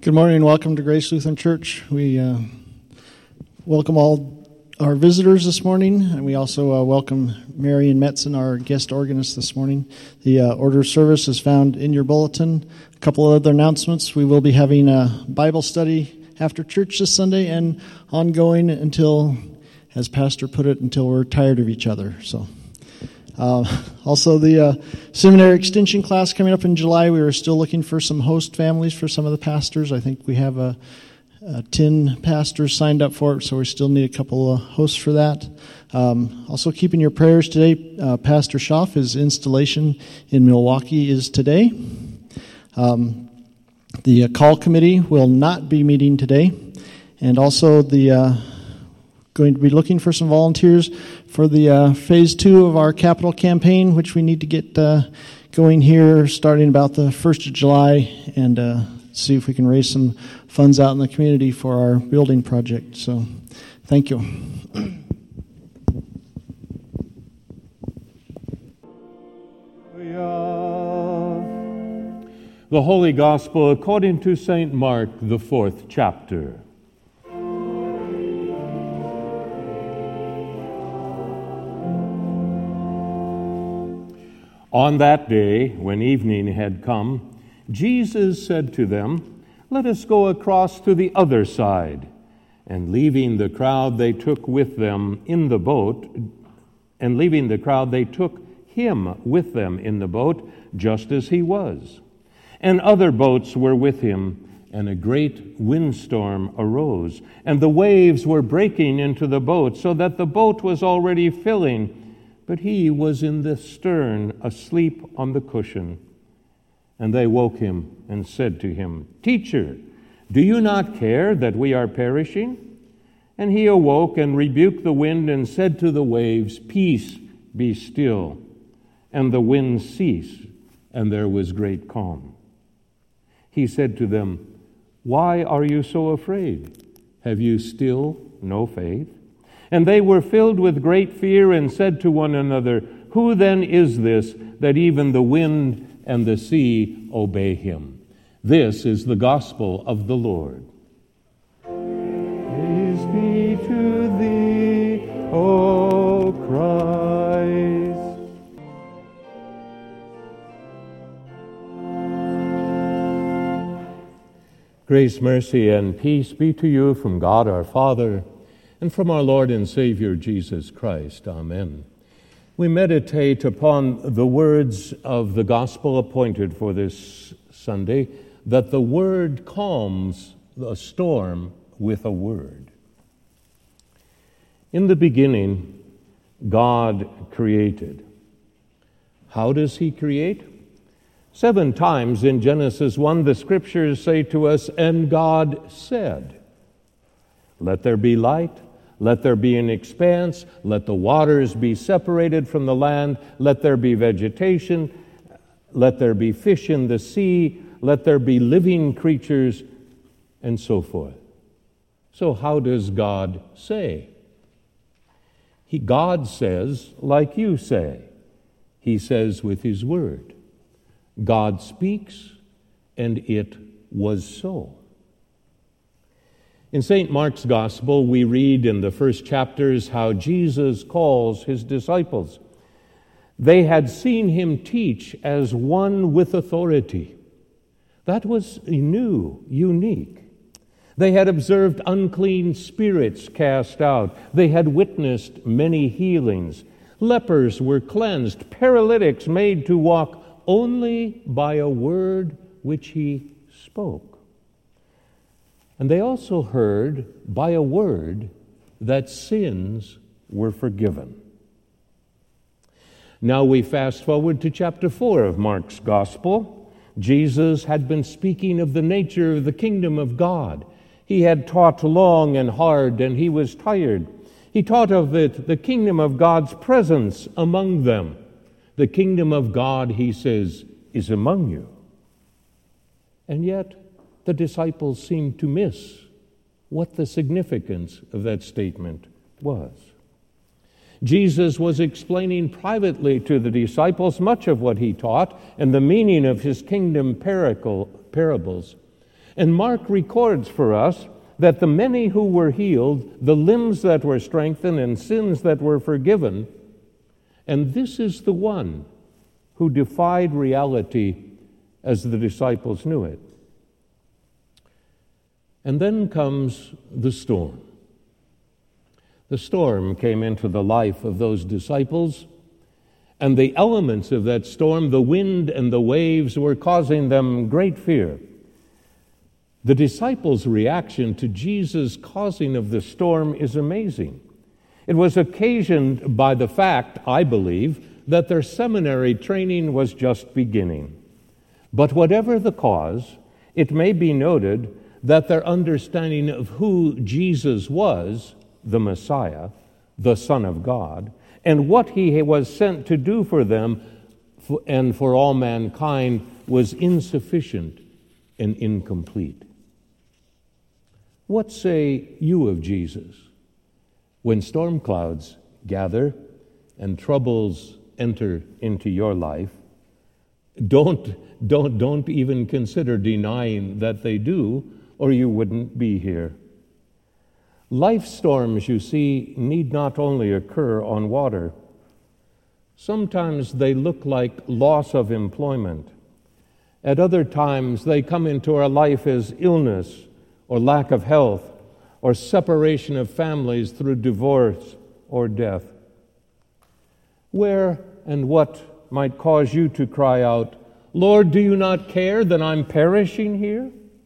Good morning and welcome to Grace Lutheran Church. We welcome all our visitors this morning, and we also welcome Marion Metzen, our guest organist this morning. The order of service is found in your bulletin. A couple of other announcements. We will be having a Bible study after church this Sunday and ongoing until, as Pastor put it, until we're tired of each other. So. Also, the seminary extension class coming up in July. We are still looking for some host families for some of the pastors. I think we have 10 pastors signed up for it, so we still need a couple of hosts for that. Also, keep in your prayers today, Pastor Schaff, his installation in Milwaukee is today. The call committee will not be meeting today, and also going to be looking for some volunteers for the phase 2 of our capital campaign, which we need to get going here starting about the 1st of July and see if we can raise some funds out in the community for our building project. So, thank you. The Holy Gospel according to St. Mark, the 4th chapter. On that day, when evening had come, Jesus said to them, "Let us go across to the other side." And leaving the crowd, they took with them in the boat, and leaving the crowd, they took him with them in the boat, just as he was. And other boats were with him, and a great windstorm arose, and the waves were breaking into the boat, so that the boat was already filling. But he was in the stern, asleep on the cushion. And they woke him and said to him, "Teacher, do you not care that we are perishing?" And he awoke and rebuked the wind and said to the waves, "Peace, be still." And the wind ceased, and there was great calm. He said to them, "Why are you so afraid? Have you still no faith?" And they were filled with great fear and said to one another, "Who then is this that even the wind and the sea obey him?" This is the gospel of the Lord. Praise be to thee, O Christ. Grace, mercy, and peace be to you from God our Father, and from our Lord and Savior Jesus Christ. Amen. We meditate upon the words of the gospel appointed for this Sunday, that the word calms a storm with a word. In the beginning, God created. How does he create? 7 times in Genesis 1, the scriptures say to us, "And God said, let there be light. Let there be an expanse, let the waters be separated from the land, let there be vegetation, let there be fish in the sea, let there be living creatures," and so forth. So how does God say? God says like you say. He says with his word. God speaks, and it was so. In St. Mark's Gospel, we read in the first chapters how Jesus calls his disciples. They had seen him teach as one with authority. That was new, unique. They had observed unclean spirits cast out. They had witnessed many healings. Lepers were cleansed, paralytics made to walk only by a word which he spoke. And they also heard by a word that sins were forgiven. Now we fast forward to chapter 4 of Mark's Gospel. Jesus had been speaking of the nature of the kingdom of God. He had taught long and hard, and he was tired. He taught of it, the kingdom of God's presence among them. The kingdom of God, he says, is among you. And yet, the disciples seemed to miss what the significance of that statement was. Jesus was explaining privately to the disciples much of what he taught and the meaning of his kingdom parables. And Mark records for us that the many who were healed, the limbs that were strengthened, and sins that were forgiven, and this is the one who defied reality as the disciples knew it. And then comes the storm. The storm came into the life of those disciples, and the elements of that storm, the wind and the waves, were causing them great fear. The disciples' reaction to Jesus' causing of the storm is amazing. It was occasioned by the fact, I believe, that their seminary training was just beginning. But whatever the cause, it may be noted that their understanding of who Jesus was, the Messiah, the Son of God, and what he was sent to do for them and for all mankind was insufficient and incomplete. What say you of Jesus when storm clouds gather and troubles enter into your life? Don't even consider denying that they do, or you wouldn't be here. Life storms, you see, need not only occur on water. Sometimes they look like loss of employment. At other times, they come into our life as illness or lack of health or separation of families through divorce or death. Where and what might cause you to cry out, "Lord, do you not care that I'm perishing here?"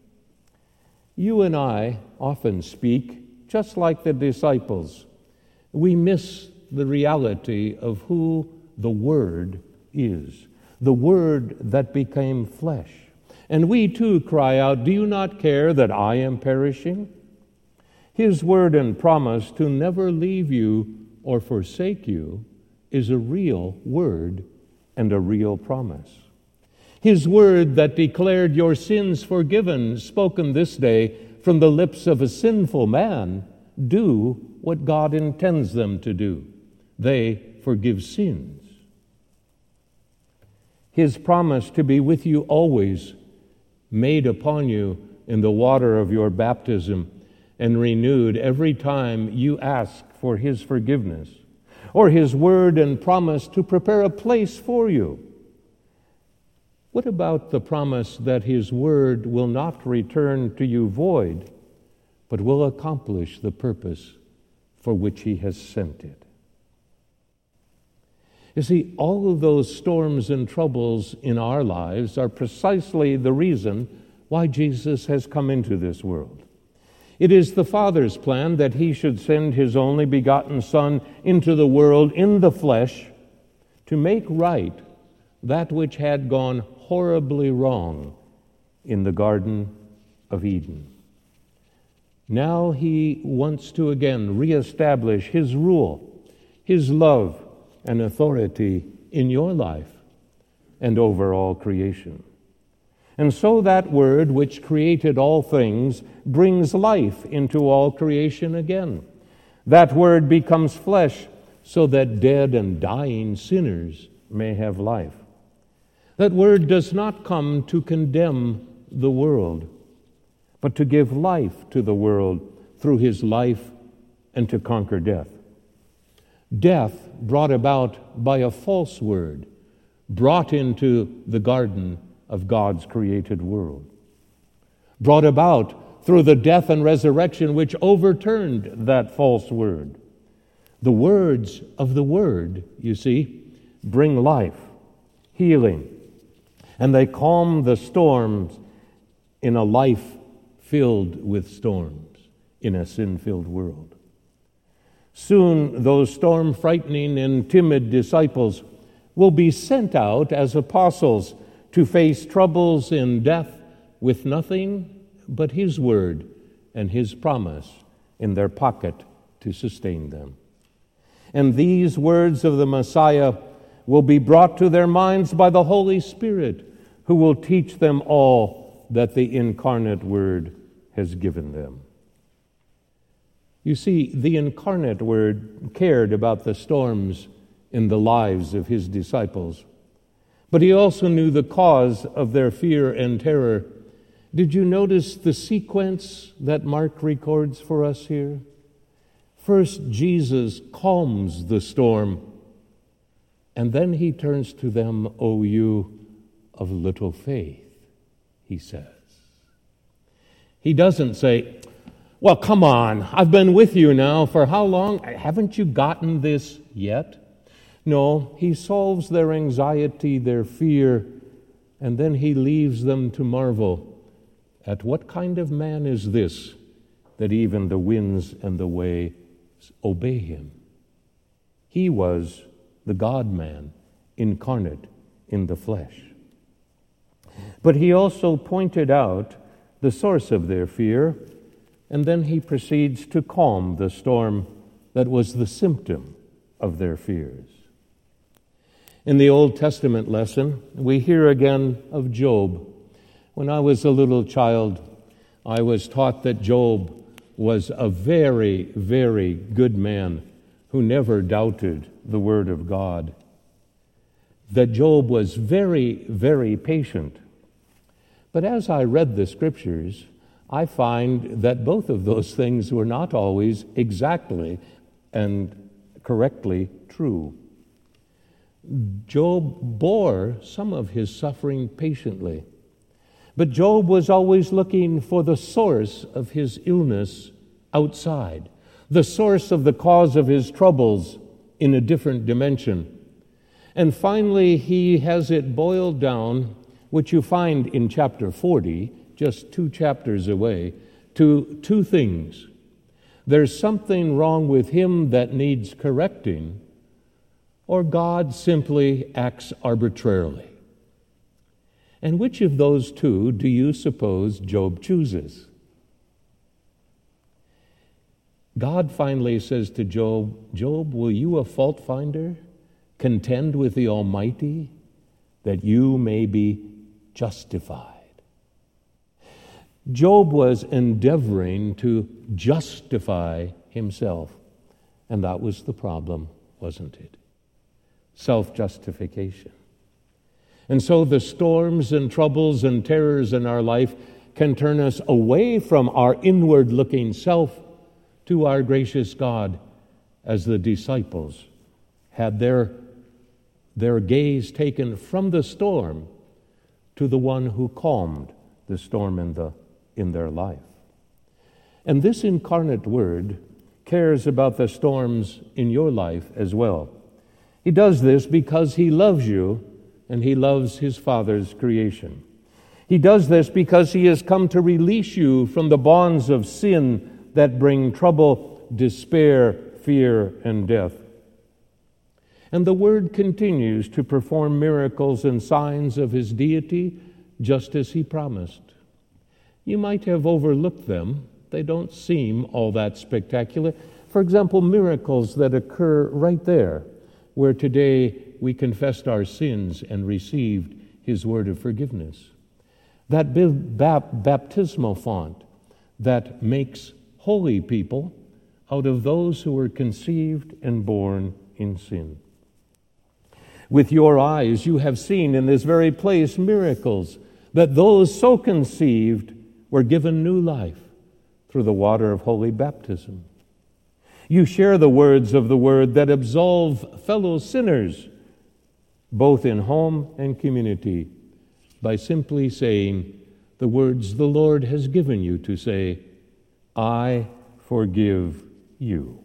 You and I often speak just like the disciples. We miss the reality of who the Word is, the Word that became flesh. And we too cry out, "Do you not care that I am perishing?" His word and promise to never leave you or forsake you is a real word and a real promise. His word that declared your sins forgiven, spoken this day from the lips of a sinful man, do what God intends them to do. They forgive sins. His promise to be with you always, made upon you in the water of your baptism and renewed every time you ask for his forgiveness, or his word and promise to prepare a place for you. What about the promise that his word will not return to you void, but will accomplish the purpose for which he has sent it? You see, all of those storms and troubles in our lives are precisely the reason why Jesus has come into this world. It is the Father's plan that he should send his only begotten Son into the world in the flesh to make right that which had gone horribly wrong in the Garden of Eden. Now he wants to again reestablish his rule, his love, and authority in your life and over all creation. And so that word which created all things brings life into all creation again. That word becomes flesh so that dead and dying sinners may have life. That word does not come to condemn the world, but to give life to the world through his life and to conquer death. Death brought about by a false word, brought into the garden of God's created world. Brought about through the death and resurrection which overturned that false word. The words of the word, you see, bring life, healing, and they calm the storms in a life filled with storms, in a sin-filled world. Soon those storm-frightening and timid disciples will be sent out as apostles to face troubles and death with nothing but his word and his promise in their pocket to sustain them. And these words of the Messiah will be brought to their minds by the Holy Spirit, who will teach them all that the incarnate Word has given them. You see, the incarnate Word cared about the storms in the lives of his disciples, but he also knew the cause of their fear and terror. Did you notice the sequence that Mark records for us here? First, Jesus calms the storm, and then he turns to them, "O you of little faith," he says. He doesn't say, "Well, come on, I've been with you now for how long? Haven't you gotten this yet?" No, he solves their anxiety, their fear, and then he leaves them to marvel at what kind of man is this that even the winds and the waves obey him. He was the God-man incarnate in the flesh. But he also pointed out the source of their fear, and then he proceeds to calm the storm that was the symptom of their fears. In the Old Testament lesson, we hear again of Job. When I was a little child, I was taught that Job was a very, very good man who never doubted the Word of God. That Job was very, very patient. But as I read the Scriptures, I find that both of those things were not always exactly and correctly true. Job bore some of his suffering patiently. But Job was always looking for the source of his illness outside, the source of the cause of his troubles in a different dimension. And finally, he has it boiled down, which you find in chapter 40, just 2 chapters away, to 2 things. There's something wrong with him that needs correcting, or God simply acts arbitrarily. And which of those 2 do you suppose Job chooses? God finally says to Job, "Job, will you, a fault finder, contend with the Almighty that you may be justified?" Job was endeavoring to justify himself, and that was the problem, wasn't it? Self-justification. And so the storms and troubles and terrors in our life can turn us away from our inward-looking self to our gracious God, as the disciples had their gaze taken from the storm to the one who calmed the storm in their life. And this incarnate Word cares about the storms in your life as well. He does this because he loves you and he loves his Father's creation. He does this because he has come to release you from the bonds of sin that bring trouble, despair, fear, and death. And the Word continues to perform miracles and signs of his deity just as he promised. You might have overlooked them. They don't seem all that spectacular. For example, miracles that occur right there, where today we confessed our sins and received his word of forgiveness. That baptismal font that makes holy people out of those who were conceived and born in sin. With your eyes you have seen in this very place miracles, that those so conceived were given new life through the water of holy baptism. You share the words of the Word that absolve fellow sinners, both in home and community, by simply saying the words the Lord has given you to say, "I forgive you."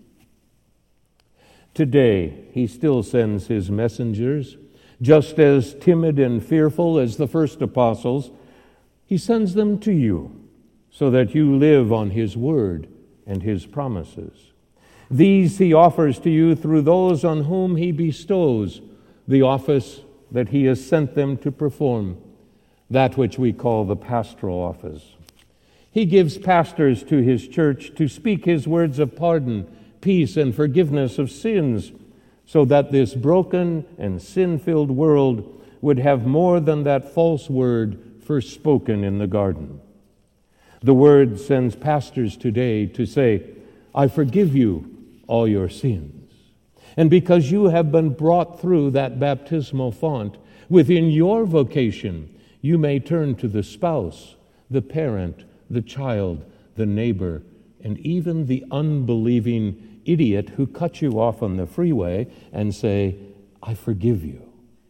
Today, he still sends his messengers, just as timid and fearful as the first apostles. He sends them to you so that you live on his word and his promises. These he offers to you through those on whom he bestows the office that he has sent them to perform, that which we call the pastoral office. He gives pastors to his church to speak his words of pardon, peace, and forgiveness of sins, so that this broken and sin-filled world would have more than that false word first spoken in the garden. The Word sends pastors today to say, "I forgive you all your sins." And because you have been brought through that baptismal font, within your vocation, you may turn to the spouse, the parent, the child, the neighbor, and even the unbelieving idiot who cuts you off on the freeway and say, I forgive you.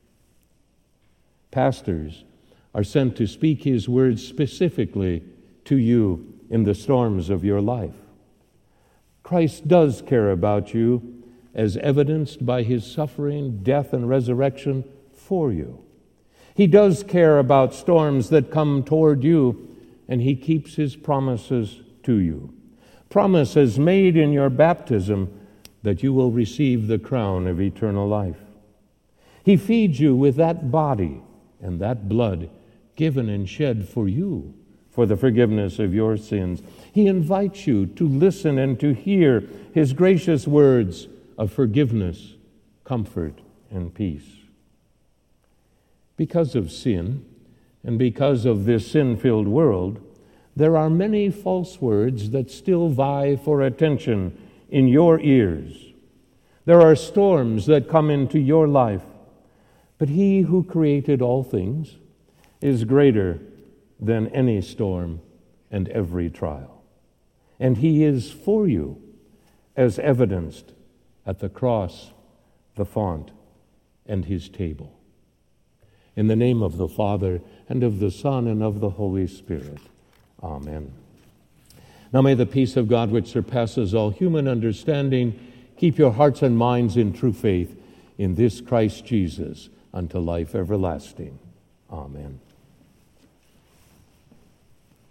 Pastors are sent to speak His words specifically to you in the storms of your life. Christ does care about you, as evidenced by His suffering, death, and resurrection for you. He does care about storms that come toward you, and He keeps His promises to you. Promises made in your baptism that you will receive the crown of eternal life. He feeds you with that body and that blood given and shed for you for the forgiveness of your sins. He invites you to listen and to hear His gracious words of forgiveness, comfort, and peace. Because of sin, and because of this sin-filled world, there are many false words that still vie for attention in your ears. There are storms that come into your life, but He who created all things is greater than any storm and every trial. And He is for you, as evidenced at the cross, the font, and His table. In the name of the Father, and of the Son, and of the Holy Spirit. Amen. Now may the peace of God, which surpasses all human understanding, keep your hearts and minds in true faith in this Christ Jesus unto life everlasting. Amen.